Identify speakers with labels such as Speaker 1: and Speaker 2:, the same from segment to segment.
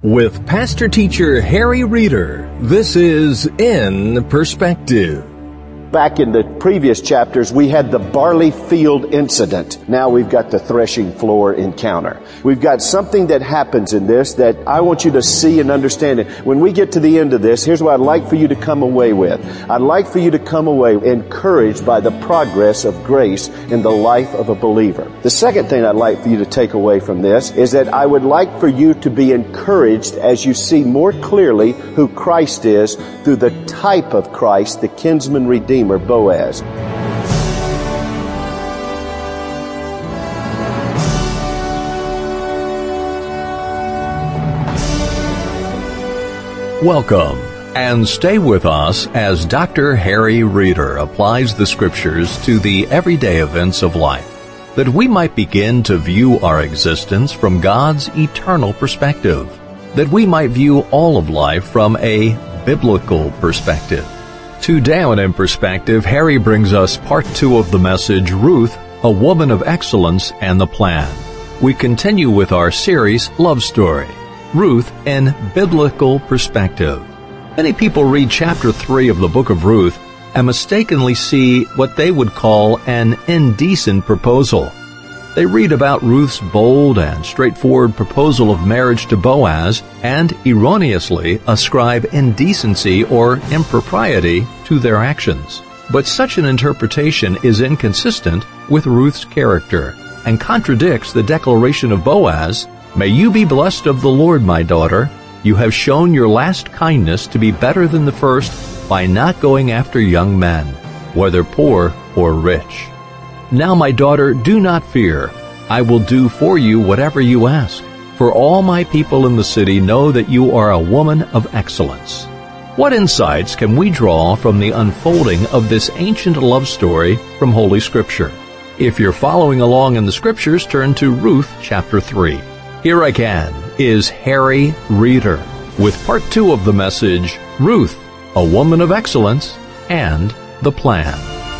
Speaker 1: With Pastor Teacher Harry Reeder, this is In Perspective.
Speaker 2: Back in the previous chapters, we had the barley field incident. Now we've got the threshing floor encounter. We've got something that happens in this that I want you to see and understand it. When we get to the end of this, here's what I'd like for you to come away with. I'd like for you to come away encouraged by the progress of grace in the life of a believer. The second thing I'd like for you to take away from this is that I would like for you to be encouraged as you see more clearly who Christ is through the type of Christ, the kinsman redeemer, Boaz.
Speaker 1: Welcome, and stay with us as Dr. Harry Reeder applies the Scriptures to the everyday events of life, that we might begin to view our existence from God's eternal perspective, that we might view all of life from a biblical perspective. Today on In Perspective, Harry brings us part 2 of the message, Ruth, a Woman of Excellence and the Plan. We continue with our series, Love Story, Ruth in Biblical Perspective. Many people read chapter 3 of the book of Ruth and mistakenly see what they would call an indecent proposal. They read about Ruth's bold and straightforward proposal of marriage to Boaz and erroneously ascribe indecency or impropriety to their actions. But such an interpretation is inconsistent with Ruth's character and contradicts the declaration of Boaz, "May you be blessed of the Lord, my daughter. You have shown your last kindness to be better than the first by not going after young men, whether poor or rich. Now, my daughter, do not fear. I will do for you whatever you ask, for all my people in the city know that you are a woman of excellence." What insights can we draw from the unfolding of this ancient love story from Holy Scripture? If you're following along in the Scriptures, turn to Ruth chapter 3. Here again is Harry Reeder with part 2 of the message, Ruth, a Woman of Excellence and the Plan.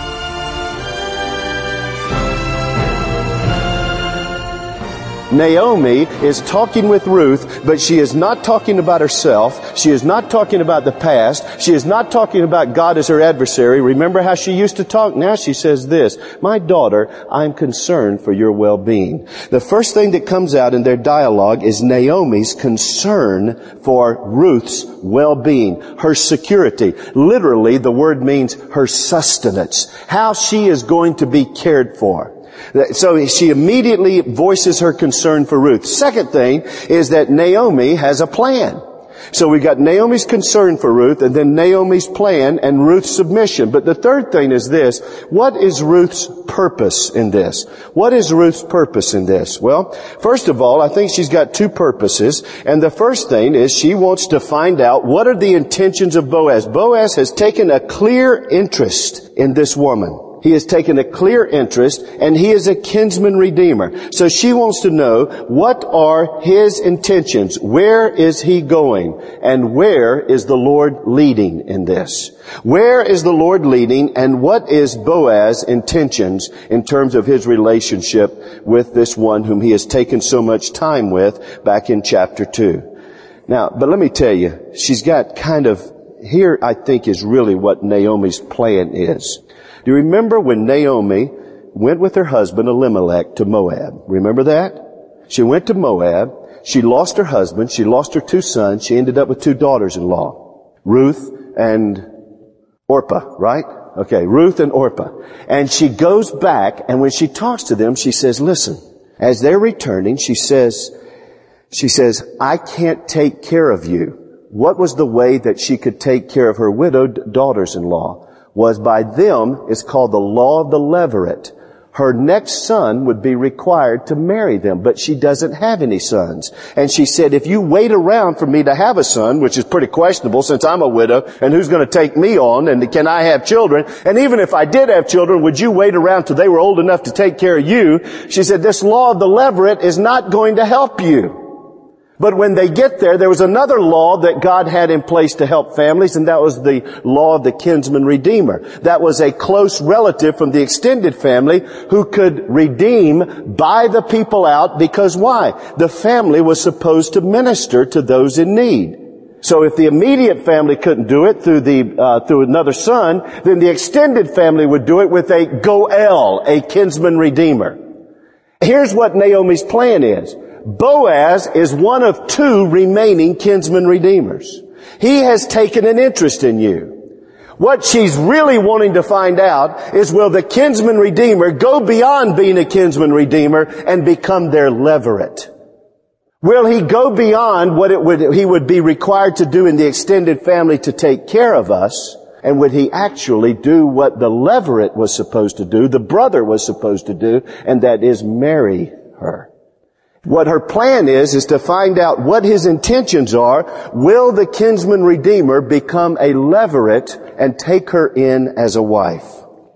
Speaker 2: Naomi is talking with Ruth, but she is not talking about herself. She is not talking about the past. She is not talking about God as her adversary. Remember how she used to talk? Now she says this, "My daughter, I'm concerned for your well-being." The first thing that comes out in their dialogue is Naomi's concern for Ruth's well-being, her security. Literally, the word means her sustenance, how she is going to be cared for. So she immediately voices her concern for Ruth. Second thing is that Naomi has a plan. So we got Naomi's concern for Ruth, and then Naomi's plan and Ruth's submission. But the third thing is this. What is Ruth's purpose in this? What is Ruth's purpose in this? Well, first of all, I think she's got 2 purposes. And the first thing is she wants to find out what are the intentions of Boaz. Boaz has taken a clear interest in this woman. He has taken a clear interest, and he is a kinsman redeemer. So she wants to know, what are his intentions? Where is he going? And where is the Lord leading in this? Where is the Lord leading, and what is Boaz's intentions in terms of his relationship with this one whom he has taken so much time with back in chapter 2? Now, but let me tell you, she's got kind of, here I think is really what Naomi's plan is. Do you remember when Naomi went with her husband Elimelech to Moab? Remember that? She went to Moab. She lost her husband. She lost her 2 sons. She ended up with 2 daughters-in-law, Ruth and Orpah, right? Okay, Ruth and Orpah. And she goes back, and when she talks to them, she says, listen, as they're returning, she says, I can't take care of you. What was the way that she could take care of her widowed daughters-in-law? Was by them, it's called the law of the levirate. Her next son would be required to marry them, but she doesn't have any sons. And she said, if you wait around for me to have a son, which is pretty questionable since I'm a widow, and who's going to take me on, and can I have children? And even if I did have children, would you wait around till they were old enough to take care of you? She said, this law of the levirate is not going to help you. But when they get there was another law that God had in place to help families, and that was the law of the kinsman redeemer. That was a close relative from the extended family who could redeem, buy the people out, because why? The family was supposed to minister to those in need. So if the immediate family couldn't do it through another son, then the extended family would do it with a goel, a kinsman redeemer. Here's what Naomi's plan is. Boaz is one of two remaining kinsman redeemers. He has taken an interest in you. What she's really wanting to find out is, will the kinsman redeemer go beyond being a kinsman redeemer and become their levirate? Will he go beyond what he would be required to do in the extended family to take care of us? And would he actually do what the levirate was supposed to do, the brother was supposed to do, and that is marry her? What her plan is to find out what his intentions are. Will the kinsman redeemer become a levirate and take her in as a wife?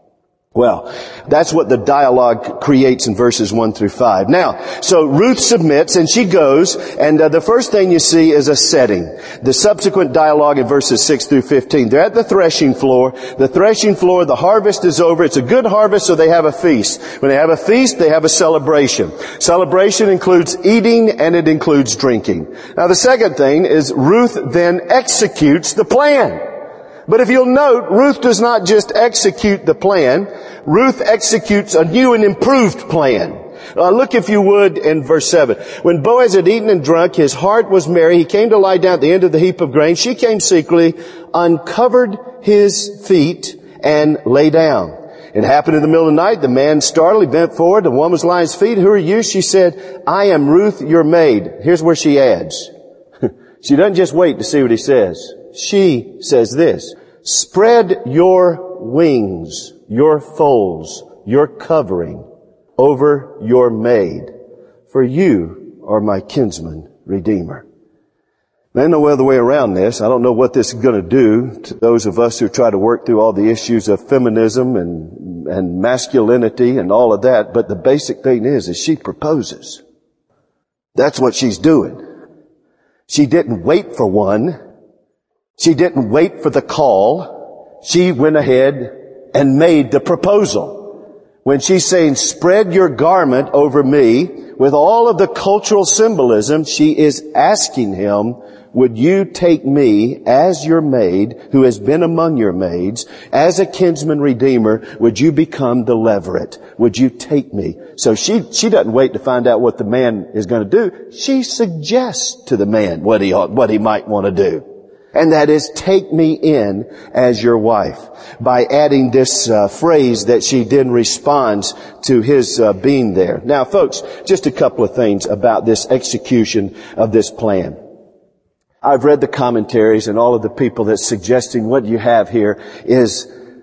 Speaker 2: Well, that's what the dialogue creates in verses 1 through 5. Now, so Ruth submits and she goes, and the first thing you see is a setting. The subsequent dialogue in verses 6 through 15. They're at the threshing floor. The threshing floor, the harvest is over. It's a good harvest, so they have a feast. When they have a feast, they have a celebration. Celebration includes eating and it includes drinking. Now, the second thing is Ruth then executes the plan. But if you'll note, Ruth does not just execute the plan. Ruth executes a new and improved plan. Look, if you would, in verse 7. When Boaz had eaten and drunk, his heart was merry. He came to lie down at the end of the heap of grain. She came secretly, uncovered his feet, and lay down. It happened in the middle of the night. The man startled. He bent forward. The woman was lying at his feet. Who are you? She said, I am Ruth, your maid. Here's where she adds. She doesn't just wait to see what he says. She says this, spread your wings, your folds, your covering over your maid, for you are my kinsman redeemer. There's no other way around this. I don't know what this is going to do to those of us who try to work through all the issues of feminism and masculinity and all of that, but the basic thing is she proposes. That's what she's doing. She didn't wait for one. She didn't wait for the call. She went ahead and made the proposal. When she's saying, spread your garment over me, with all of the cultural symbolism, she is asking him, would you take me as your maid, who has been among your maids, as a kinsman redeemer, would you become the levirate? Would you take me? So she doesn't wait to find out what the man is going to do. She suggests to the man what he might want to do. And that is, take me in as your wife, by adding this phrase that she then responds to his being there. Now, folks, just a couple of things about this execution of this plan. I've read the commentaries, and all of the people that's suggesting what you have here is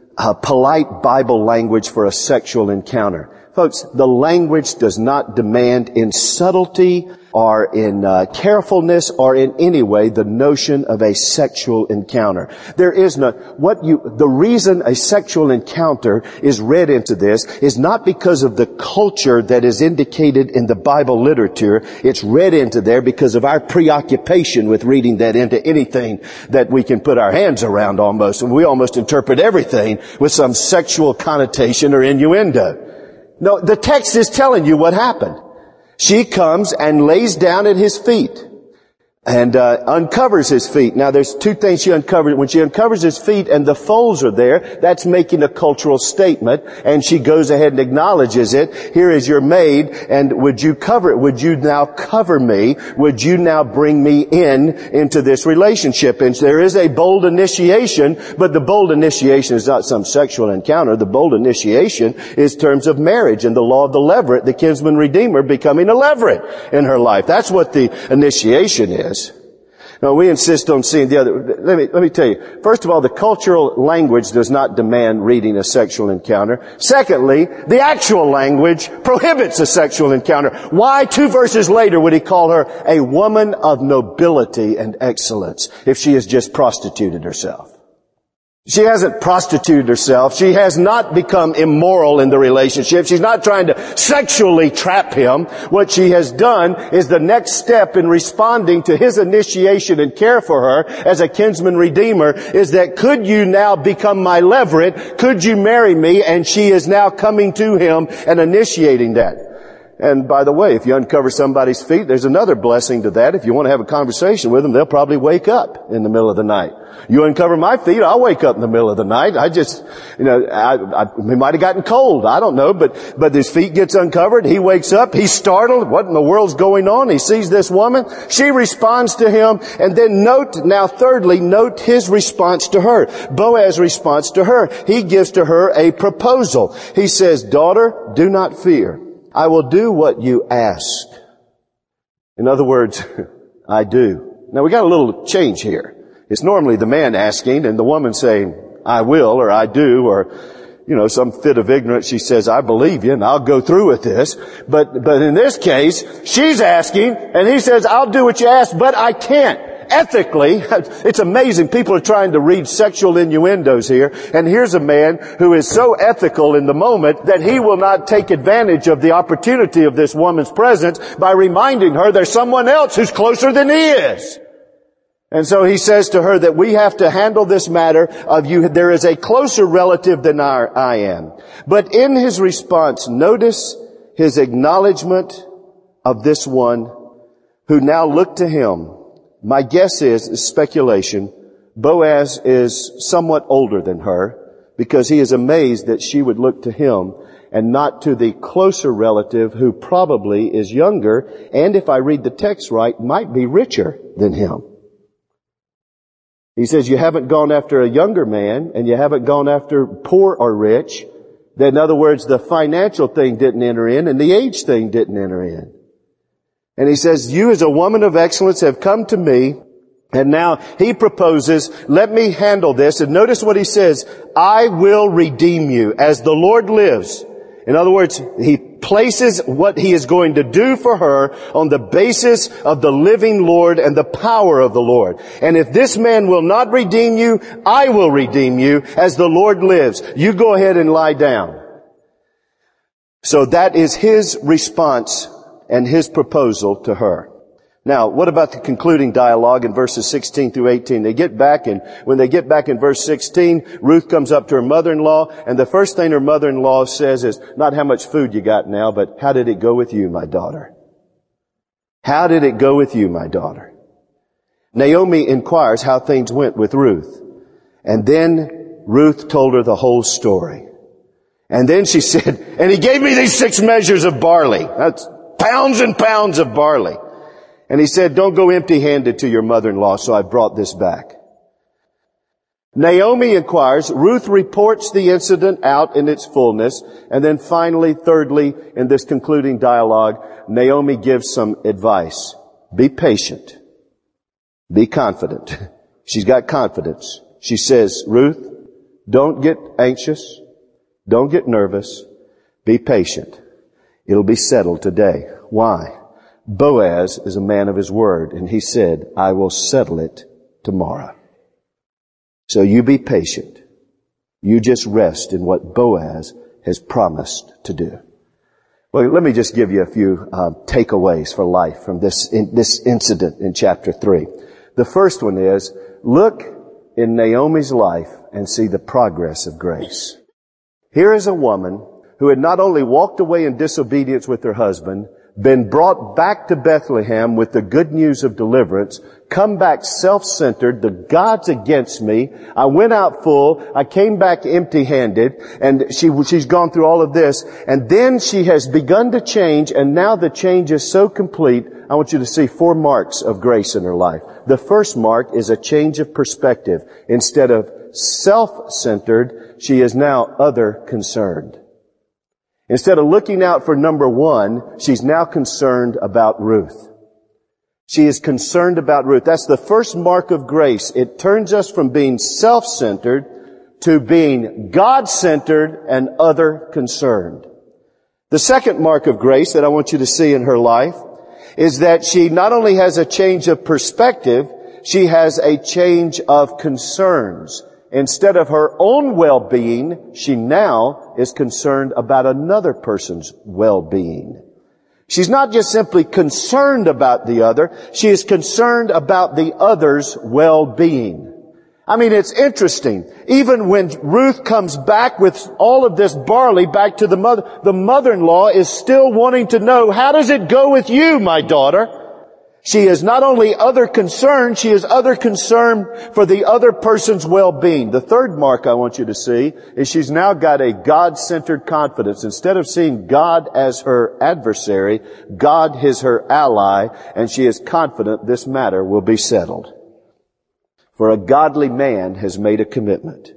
Speaker 2: polite Bible language for a sexual encounter. Folks, the language does not demand in subtlety or in carefulness or in any way the notion of a sexual encounter. There is no, the reason a sexual encounter is read into this is not because of the culture that is indicated in the Bible literature. It's read into there because of our preoccupation with reading that into anything that we can put our hands around almost. And we almost interpret everything with some sexual connotation or innuendo. No, the text is telling you what happened. She comes and lays down at his feet and uncovers his feet. Now, there's two things she uncovered. When she uncovers his feet and the folds are there, that's making a cultural statement, and she goes ahead and acknowledges it. Here is your maid, and would you cover it? Would you now cover me? Would you now bring me into this relationship? And there is a bold initiation, but the bold initiation is not some sexual encounter. The bold initiation is terms of marriage and the law of the levirate, the kinsman redeemer becoming a levirate in her life. That's what the initiation is. Now, we insist on seeing the other. Let me tell you. First of all, the cultural language does not demand reading a sexual encounter. Secondly, the actual language prohibits a sexual encounter. Why, 2 verses later, would he call her a woman of nobility and excellence if she has just prostituted herself? She hasn't prostituted herself. She has not become immoral in the relationship. She's not trying to sexually trap him. What she has done is the next step in responding to his initiation and care for her as a kinsman redeemer is that, could you now become my levirate? Could you marry me? And she is now coming to him and initiating that. And by the way, if you uncover somebody's feet, there's another blessing to that. If you want to have a conversation with them, they'll probably wake up in the middle of the night. You uncover my feet, I'll wake up in the middle of the night. He might have gotten cold. I don't know, but his feet gets uncovered. He wakes up. He's startled. What in the world's going on? He sees this woman. She responds to him. And then thirdly, note his response to her. Boaz's response to her. He gives to her a proposal. He says, "Daughter, do not fear. I will do what you ask." In other words, I do. Now we got a little change here. It's normally the man asking and the woman saying, "I will," or "I do," or, some fit of ignorance. She says, "I believe you and I'll go through with this." But in this case, she's asking and he says, "I'll do what you ask, but I can't." Ethically, it's amazing. People are trying to read sexual innuendos here. And here's a man who is so ethical in the moment that he will not take advantage of the opportunity of this woman's presence by reminding her there's someone else who's closer than he is. And so he says to her that we have to handle this matter of you. There is a closer relative than I am. But in his response, notice his acknowledgement of this one who now looked to him. My guess is speculation, Boaz is somewhat older than her because he is amazed that she would look to him and not to the closer relative who probably is younger and, if I read the text right, might be richer than him. He says, you haven't gone after a younger man and you haven't gone after poor or rich. In other words, the financial thing didn't enter in and the age thing didn't enter in. And he says, you as a woman of excellence have come to me. And now he proposes, let me handle this. And notice what he says, I will redeem you as the Lord lives. In other words, he places what he is going to do for her on the basis of the living Lord and the power of the Lord. And if this man will not redeem you, I will redeem you as the Lord lives. You go ahead and lie down. So that is his response and his proposal to her. Now, what about the concluding dialogue in verses 16 through 18? They get back, and when they get back in verse 16, Ruth comes up to her mother-in-law, and the first thing her mother-in-law says is, not how much food you got now, but how did it go with you, my daughter? How did it go with you, my daughter? Naomi inquires how things went with Ruth. And then Ruth told her the whole story. And then she said, and he gave me these 6 measures of barley. That's pounds and pounds of barley. And he said, don't go empty-handed to your mother-in-law, so I brought this back. Naomi inquires. Ruth reports the incident out in its fullness. And then finally, thirdly, in this concluding dialogue, Naomi gives some advice. Be patient. Be confident. She's got confidence. She says, Ruth, don't get anxious. Don't get nervous. Be patient. It'll be settled today. Why? Boaz is a man of his word, and he said, I will settle it tomorrow. So you be patient. You just rest in what Boaz has promised to do. Well, let me just give you a few takeaways for life from this incident in chapter 3. The first one is, look in Naomi's life and see the progress of grace. Here is a woman who had not only walked away in disobedience with her husband, been brought back to Bethlehem with the good news of deliverance, come back self-centered, the God's against me, I went out full, I came back empty-handed, and she's gone through all of this, and then she has begun to change, and now the change is so complete. I want you to see 4 marks of grace in her life. The first mark is a change of perspective. Instead of self-centered, she is now other-concerned. Instead of looking out for number 1, she's now concerned about Ruth. She is concerned about Ruth. That's the first mark of grace. It turns us from being self-centered to being God-centered and other-concerned. The second mark of grace that I want you to see in her life is that she not only has a change of perspective, she has a change of concerns. Instead of her own well-being, she now is concerned about another person's well-being. She's not just simply concerned about the other, she is concerned about the other's well-being. I mean, it's interesting. Even when Ruth comes back with all of this barley back to the mother-in-law is still wanting to know, how does it go with you, my daughter? She is not only other concerned, she is other concerned for the other person's well-being. The third mark I want you to see is she's now got a God-centered confidence. Instead of seeing God as her adversary, God is her ally, and she is confident this matter will be settled. For a godly man has made a commitment.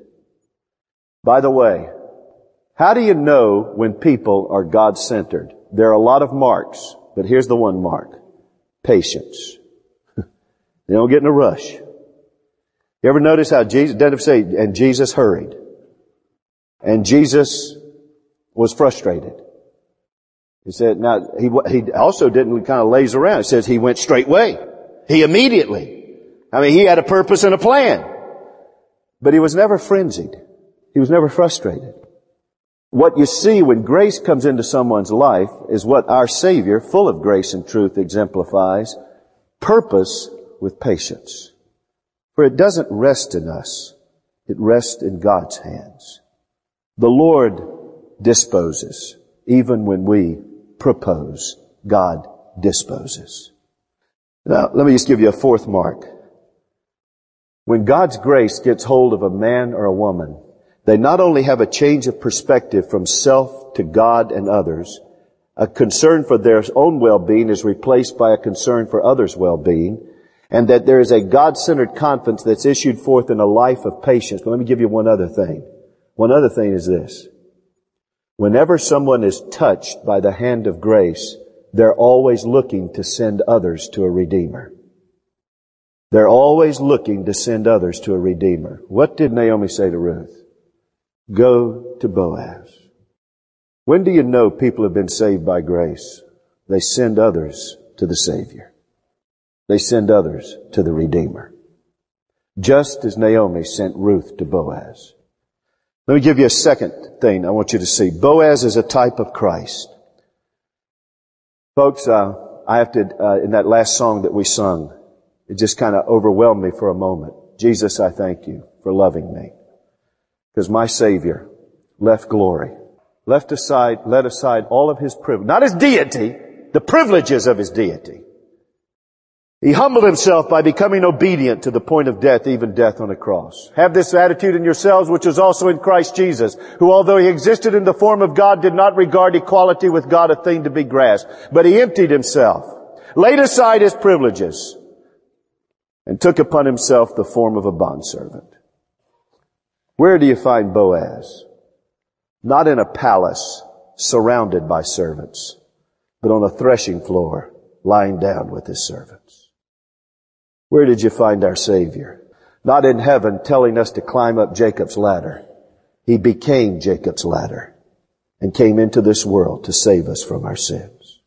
Speaker 2: By the way, how do you know when people are God-centered? There are a lot of marks, but here's the one mark. Patience. They don't get in a rush. You ever notice how Jesus, doesn't say, and Jesus hurried. And Jesus was frustrated. He said, now, he also didn't kind of laze around. It says he went straightway. He immediately. I mean, he had a purpose and a plan. But he was never frenzied. He was never frustrated. What you see when grace comes into someone's life is what our Savior, full of grace and truth, exemplifies. Purpose with patience. For it doesn't rest in us. It rests in God's hands. The Lord disposes. Even when we propose, God disposes. Now, let me just give you a fourth mark. When God's grace gets hold of a man or a woman, they not only have a change of perspective from self to God and others, a concern for their own well-being is replaced by a concern for others' well-being, and that there is a God-centered confidence that's issued forth in a life of patience. But let me give you one other thing. One other thing is this. Whenever someone is touched by the hand of grace, they're always looking to send others to a Redeemer. They're always looking to send others to a Redeemer. What did Naomi say to Ruth? Go to Boaz. When do you know people have been saved by grace? They send others to the Savior. They send others to the Redeemer. Just as Naomi sent Ruth to Boaz. Let me give you a second thing I want you to see. Boaz is a type of Christ. Folks, I have to, in that last song that we sung, it just kind of overwhelmed me for a moment. Jesus, I thank you for loving me. Because my Savior left glory, let aside all of His privilege, not His deity, the privileges of His deity. He humbled Himself by becoming obedient to the point of death, even death on a cross. Have this attitude in yourselves, which is also in Christ Jesus, who although He existed in the form of God, did not regard equality with God a thing to be grasped, but He emptied Himself, laid aside His privileges, and took upon Himself the form of a bondservant. Where do you find Boaz? Not in a palace surrounded by servants, but on a threshing floor, lying down with His servants. Where did you find our Savior? Not in heaven telling us to climb up Jacob's ladder. He became Jacob's ladder and came into this world to save us from our sins.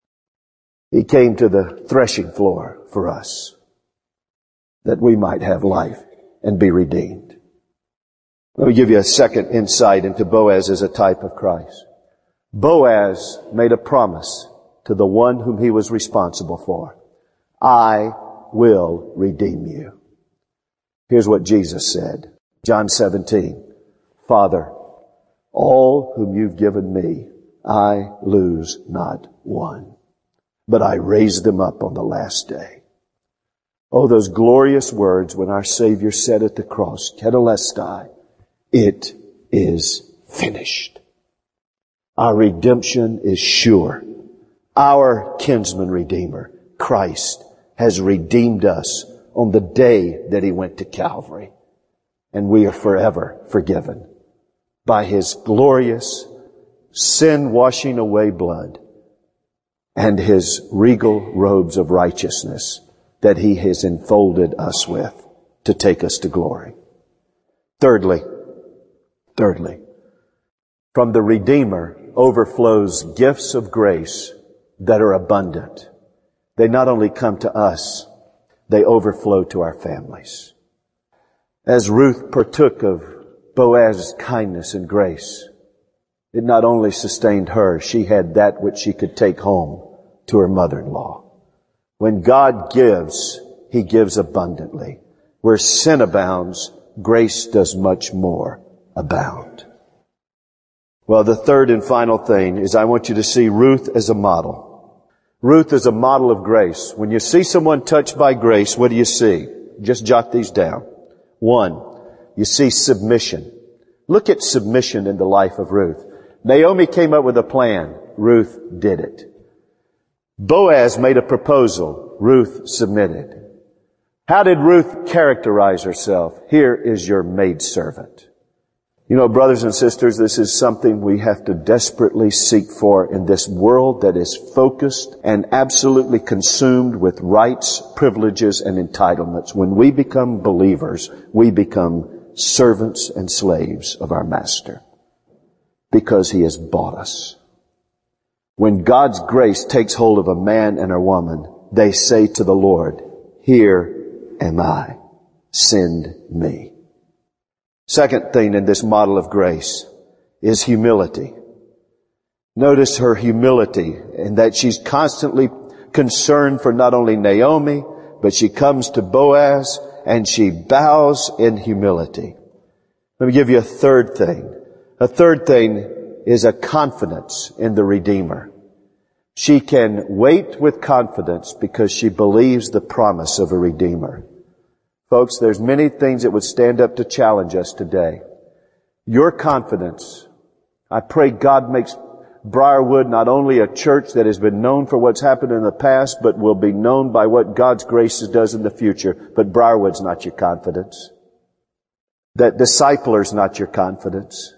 Speaker 2: He came to the threshing floor for us, that we might have life and be redeemed. Let me give you a second insight into Boaz as a type of Christ. Boaz made a promise to the one whom he was responsible for. I will redeem you. Here's what Jesus said. John 17. Father, all whom you've given me, I lose not one, but I raise them up on the last day. Oh, those glorious words when our Savior said at the cross, Tetelestai, it is finished. Our redemption is sure. Our kinsman redeemer, Christ, has redeemed us on the day that He went to Calvary. And we are forever forgiven by His glorious sin washing away blood and His regal robes of righteousness that He has enfolded us with to take us to glory. Thirdly, from the Redeemer overflows gifts of grace that are abundant. They not only come to us, they overflow to our families. As Ruth partook of Boaz's kindness and grace, it not only sustained her, she had that which she could take home to her mother-in-law. When God gives, He gives abundantly. Where sin abounds, grace does much more abound. Well, the third and final thing is I want you to see Ruth as a model. Ruth is a model of grace. When you see someone touched by grace, what do you see? Just jot these down. 1, you see submission. Look at submission in the life of Ruth. Naomi came up with a plan. Ruth did it. Boaz made a proposal. Ruth submitted. How did Ruth characterize herself? Here is your maidservant. You know, brothers and sisters, this is something we have to desperately seek for in this world that is focused and absolutely consumed with rights, privileges, and entitlements. When we become believers, we become servants and slaves of our Master because He has bought us. When God's grace takes hold of a man and a woman, they say to the Lord, "Here am I. Send me." Second thing in this model of grace is humility. Notice her humility in that she's constantly concerned for not only Naomi, but she comes to Boaz and she bows in humility. Let me give you a third thing. A third thing is a confidence in the Redeemer. She can wait with confidence because she believes the promise of a Redeemer. Folks, there's many things that would stand up to challenge us today. Your confidence, I pray God makes Briarwood not only a church that has been known for what's happened in the past, but will be known by what God's grace does in the future. But Briarwood's not your confidence. That discipler's not your confidence.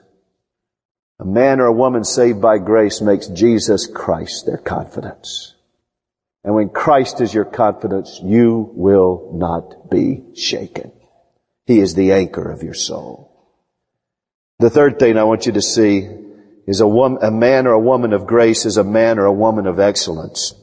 Speaker 2: A man or a woman saved by grace makes Jesus Christ their confidence. And when Christ is your confidence, you will not be shaken. He is the anchor of your soul. The third thing I want you to see is a man or a woman of grace is a man or a woman of excellence.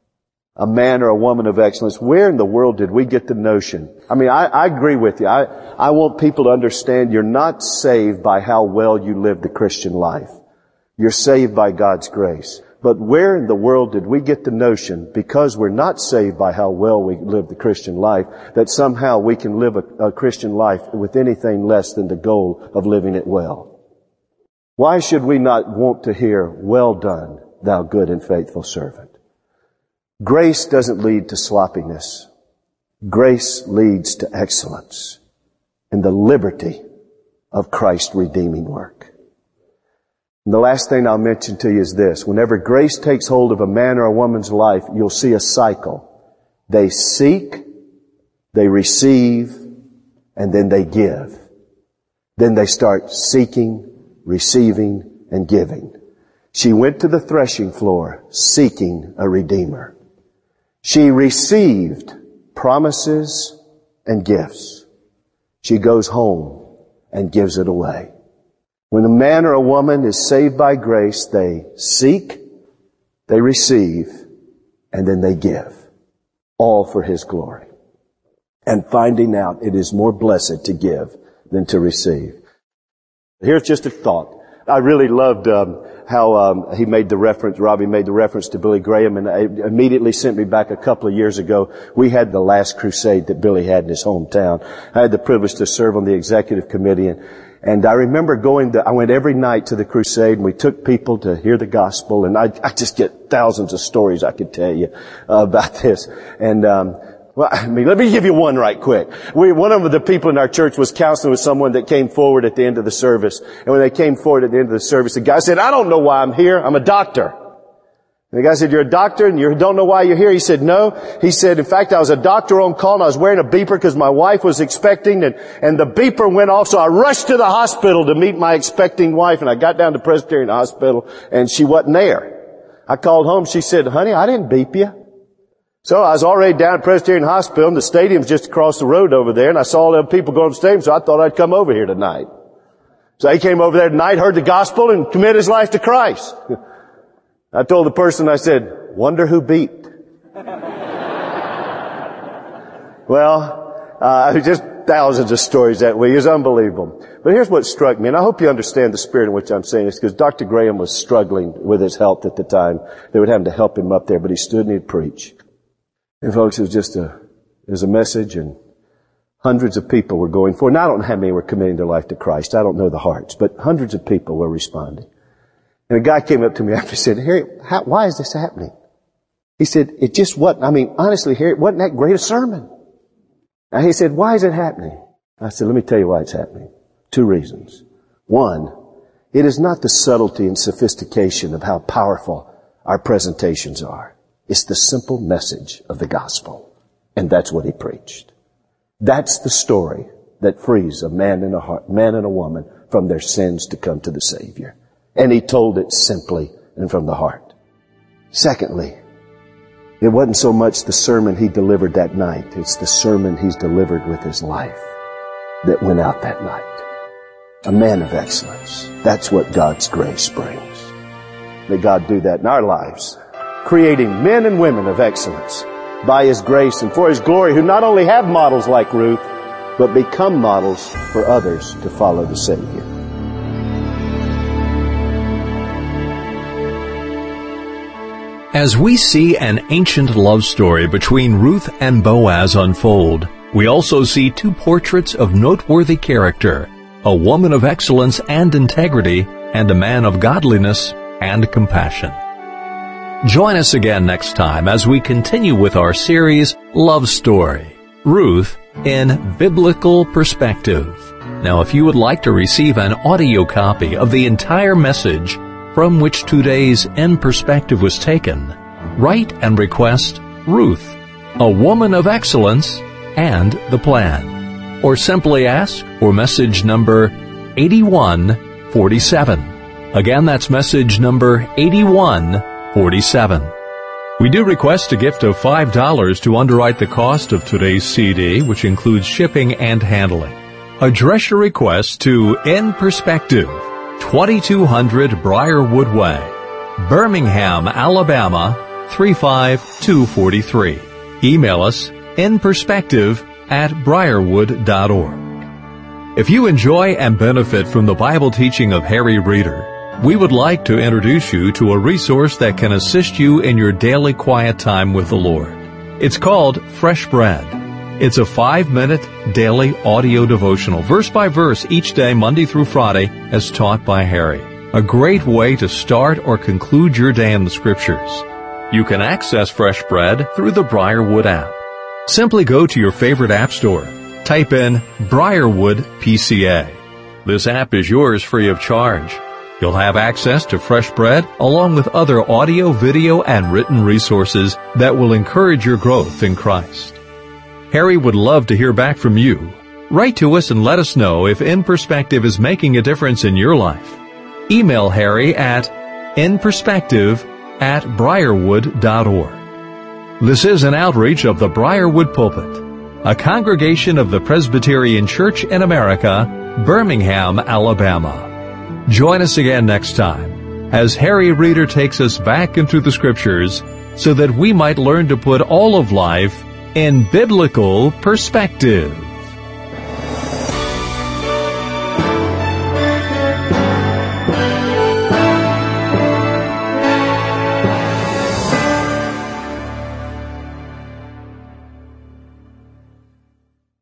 Speaker 2: A man or a woman of excellence. Where in the world did we get the notion? I mean, I agree with you. I want people to understand you're not saved by how well you live the Christian life. You're saved by God's grace. But where in the world did we get the notion, because we're not saved by how well we live the Christian life, that somehow we can live a Christian life with anything less than the goal of living it well? Why should we not want to hear, "Well done, thou good and faithful servant"? Grace doesn't lead to sloppiness. Grace leads to excellence and the liberty of Christ's redeeming work. And the last thing I'll mention to you is this. Whenever grace takes hold of a man or a woman's life, you'll see a cycle. They seek, they receive, and then they give. Then they start seeking, receiving, and giving. She went to the threshing floor seeking a Redeemer. She received promises and gifts. She goes home and gives it away. When a man or a woman is saved by grace, they seek, they receive, and then they give. All for His glory. And finding out it is more blessed to give than to receive. Here's just a thought. I really loved how he made the reference, Robbie made the reference to Billy Graham, and it immediately sent me back a couple of years ago. We had the last crusade that Billy had in his hometown. I had the privilege to serve on the executive committee, and I remember I went every night to the crusade, and we took people to hear the gospel, and I just get thousands of stories I could tell you about this. And well, I mean, let me give you one right quick. One of the people in our church was counseling with someone that came forward at the end of the service. And when they came forward at the end of the service, the guy said, "I don't know why I'm here. I'm a doctor." And the guy said, "You're a doctor and you don't know why you're here?" He said, "No." He said, "In fact, I was a doctor on call and I was wearing a beeper because my wife was expecting and the beeper went off. So I rushed to the hospital to meet my expecting wife, and I got down to Presbyterian Hospital and she wasn't there. I called home. She said, 'Honey, I didn't beep you.' So I was already down at Presbyterian Hospital, and the stadium's just across the road over there, and I saw all the people going to the stadium, so I thought I'd come over here tonight." So he came over there tonight, heard the gospel, and committed his life to Christ. I told the person, I said, "Wonder who beeped." Well, Just thousands of stories that way. It's unbelievable. But here's what struck me, and I hope you understand the spirit in which I'm saying this, because Dr. Graham was struggling with his health at the time. They were having to help him up there, but he stood and he'd preach. And folks, it was a message, and hundreds of people were going for it. Now, I don't know how many were committing their life to Christ. I don't know the hearts, but hundreds of people were responding. And a guy came up to me after and said, Harry, why is this happening? He said, it just wasn't, honestly, Harry, it wasn't that great a sermon. And he said, why is it happening? I said, let me tell you why it's happening. 2 reasons. One, it is not the subtlety and sophistication of how powerful our presentations are. It's the simple message of the gospel. And that's what he preached. That's the story that frees a man and a woman from their sins to come to the Savior. And he told it simply and from the heart. Secondly, it wasn't so much the sermon he delivered that night. It's the sermon he's delivered with his life that went out that night. A man of excellence. That's what God's grace brings. May God do that in our lives, creating men and women of excellence by His grace and for His glory, who not only have models like Ruth, but become models for others to follow the Savior.
Speaker 1: As we see an ancient love story between Ruth and Boaz unfold, we also see 2 portraits of noteworthy character, a woman of excellence and integrity, and a man of godliness and compassion. Join us again next time as we continue with our series, Love Story, Ruth in Biblical Perspective. Now, if you would like to receive an audio copy of the entire message from which today's In Perspective was taken, write and request Ruth, a woman of excellence, and the plan. Or simply ask for message number 8147. Again, that's message number 8147. We do request a gift of $5 to underwrite the cost of today's CD, which includes shipping and handling. Address your request to In Perspective, 2200 Briarwood Way, Birmingham, Alabama, 35243. Email us inperspective@briarwood.org. If you enjoy and benefit from the Bible teaching of Harry Reeder, we would like to introduce you to a resource that can assist you in your daily quiet time with the Lord. It's called Fresh Bread. It's a 5-minute daily audio devotional, verse by verse, each day, Monday through Friday, as taught by Harry. A great way to start or conclude your day in the Scriptures. You can access Fresh Bread through the Briarwood app. Simply go to your favorite app store. Type in Briarwood PCA. This app is yours free of charge. You'll have access to Fresh Bread along with other audio, video, and written resources that will encourage your growth in Christ. Harry would love to hear back from you. Write to us and let us know if In Perspective is making a difference in your life. Email Harry at inperspective@briarwood.org. This is an outreach of the Briarwood Pulpit, a congregation of the Presbyterian Church in America, Birmingham, Alabama. Join us again next time as Harry Reeder takes us back into the Scriptures so that we might learn to put all of life in biblical perspective.